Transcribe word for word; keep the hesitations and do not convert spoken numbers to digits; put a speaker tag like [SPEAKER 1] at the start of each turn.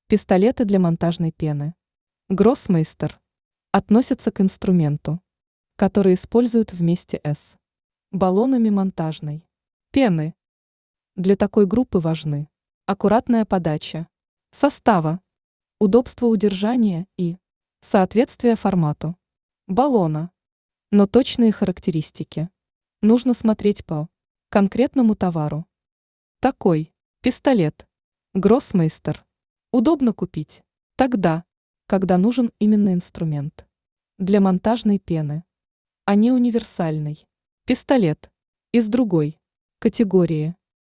[SPEAKER 1] Пистолеты для монтажной пены. Гроссмейстер относятся к инструменту, который используют вместе с баллонами монтажной пены. Для такой группы важны аккуратная подача состава, удобство удержания и соответствие формату баллона. Но точные характеристики нужно смотреть по конкретному товару. Такой пистолет Гроссмейстер удобно купить тогда, когда нужен именно инструмент для монтажной пены, а не универсальный пистолет из другой категории.